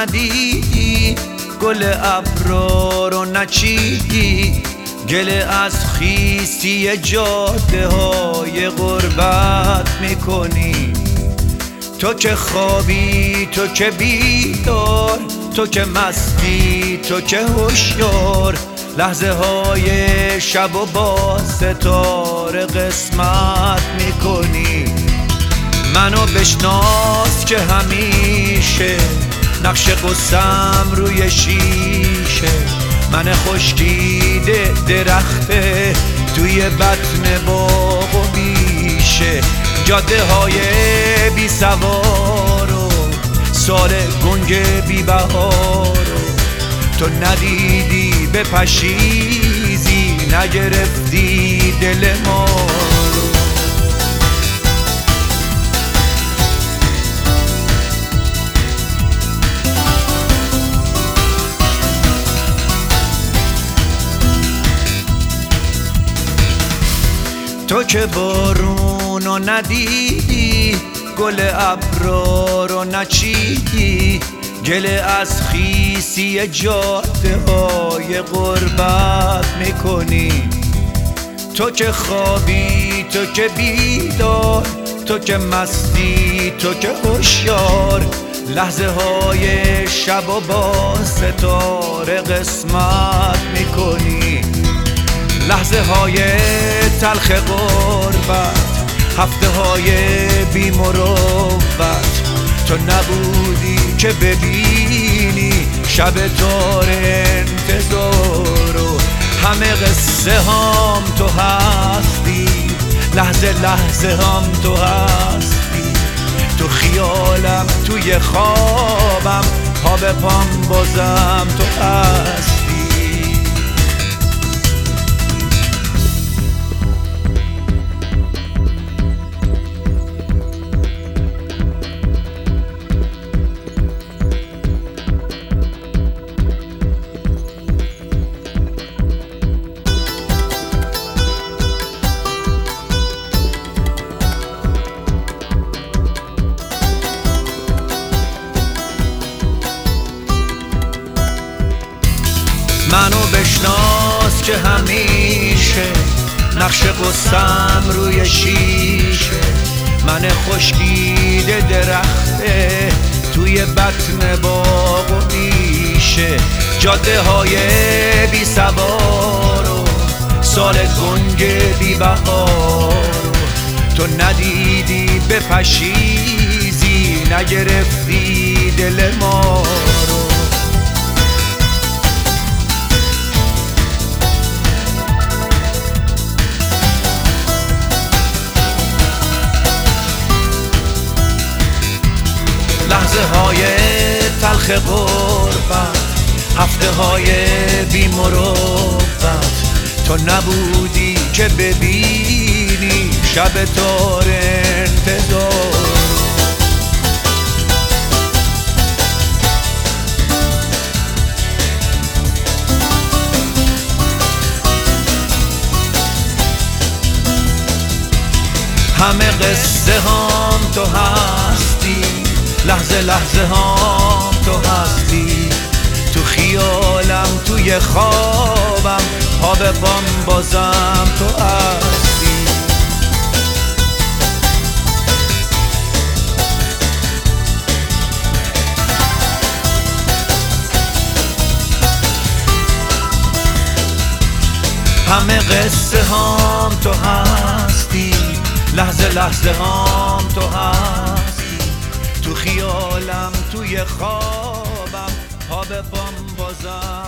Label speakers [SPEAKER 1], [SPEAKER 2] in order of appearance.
[SPEAKER 1] ندیدی، گل ابرا رو نچیدی، گله از خیستی جاده های غربت میکنی. تو که خوابی، تو که بیدار، تو که مستی، تو که هوشیار، لحظه های شب و با ستاره قسمت میکنی. منو بشناس که همیشه نقش قصم روی شیشه، من خشکیده درخته توی بطن باغ و بیشه، جاده های بی سوار و سال گنگ بی بهار، تو ندیدی به پشیزی، نگرفتی دل ما رو. تو که بارونو ندیدی، گل ابرا رو نچیدی، گله از خیسی جاده های غربت میکنی. تو که خوابی، تو که بیدار، تو که مستی، تو که هوشیار، لحظه های شب و با ستاره قسمت میکنی. لحظه های تلخ غربت، هفته های بی مروت، تو نبودی که ببینی شب تار انتظار، و همه قصه هم تو هستی، لحظه لحظه هم تو هستی، تو خیالم، توی خوابم، پا به پام بازم تو هستی. منو بشناس که همیشه نقش قصم روی شیشه، من خشکیده درخته توی بطن باغ و بیشه، جاده های بی سوار و سال گنگ بی بهار، تو ندیدی به پشیزی، نگرفتی دل ما رو. لحظه های تلخ غربت، هفته های بی مروت، تو نبودی که ببینی شب تار انتظار. همه قصه هم تو هستی، لحظه لحظه هم تو هستی، تو خیالم، توی خوابم، پا به پام بازم تو هستی. همه قصه هم تو هستی، لحظه لحظه هم تو هستی، تو خیالم، توی خوابم، پا به پام بازم